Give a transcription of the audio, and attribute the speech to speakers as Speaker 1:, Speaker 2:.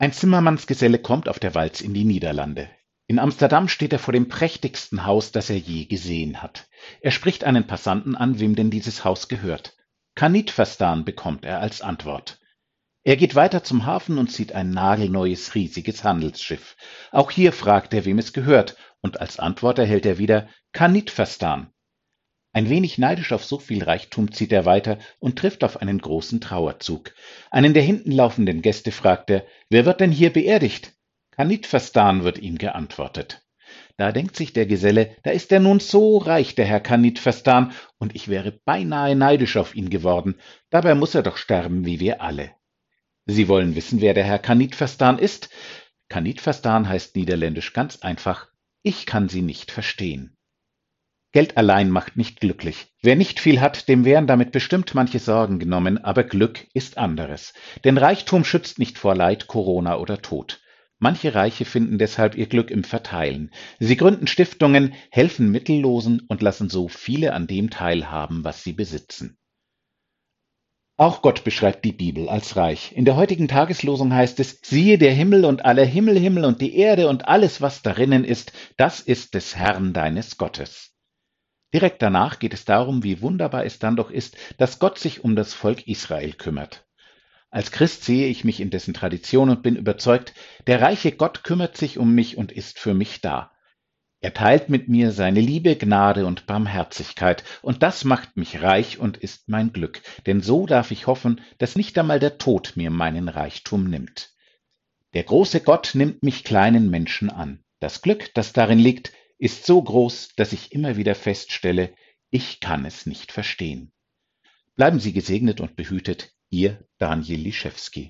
Speaker 1: Ein Zimmermannsgeselle kommt auf der Walz in die Niederlande. In Amsterdam steht er vor dem prächtigsten Haus, das er je gesehen hat. Er spricht einen Passanten an, wem denn dieses Haus gehört. Kann niet verstaan, bekommt er als Antwort. Er geht weiter zum Hafen und sieht ein nagelneues, riesiges Handelsschiff. Auch hier fragt er, wem es gehört, und als Antwort erhält er wieder Kann niet verstaan. Ein wenig neidisch auf so viel Reichtum zieht er weiter und trifft auf einen großen Trauerzug. Einen der hinten laufenden Gäste fragt er, wer wird denn hier beerdigt? Kann niet verstaan, wird ihm geantwortet. Da denkt sich der Geselle, da ist er nun so reich, der Herr kann niet verstaan, und ich wäre beinahe neidisch auf ihn geworden. Dabei muss er doch sterben wie wir alle. Sie wollen wissen, wer der Herr kann niet verstaan ist? Kann niet verstaan heißt niederländisch ganz einfach, ich kann sie nicht verstehen. Geld allein macht nicht glücklich. Wer nicht viel hat, dem wären damit bestimmt manche Sorgen genommen, aber Glück ist anderes. Denn Reichtum schützt nicht vor Leid, Corona oder Tod. Manche Reiche finden deshalb ihr Glück im Verteilen. Sie gründen Stiftungen, helfen Mittellosen und lassen so viele an dem teilhaben, was sie besitzen. Auch Gott beschreibt die Bibel als reich. In der heutigen Tageslosung heißt es, siehe der Himmel und aller Himmel und die Erde und alles, was darinnen ist, das ist des Herrn deines Gottes. Direkt danach geht es darum, wie wunderbar es dann doch ist, dass Gott sich um das Volk Israel kümmert. Als Christ sehe ich mich in dessen Tradition und bin überzeugt, der reiche Gott kümmert sich um mich und ist für mich da. Er teilt mit mir seine Liebe, Gnade und Barmherzigkeit, und das macht mich reich und ist mein Glück, denn so darf ich hoffen, dass nicht einmal der Tod mir meinen Reichtum nimmt. Der große Gott nimmt mich kleinen Menschen an. Das Glück, das darin liegt, ist so groß, dass ich immer wieder feststelle, ich kann es nicht verstehen. Bleiben Sie gesegnet und behütet, Ihr Daniel Liszewski.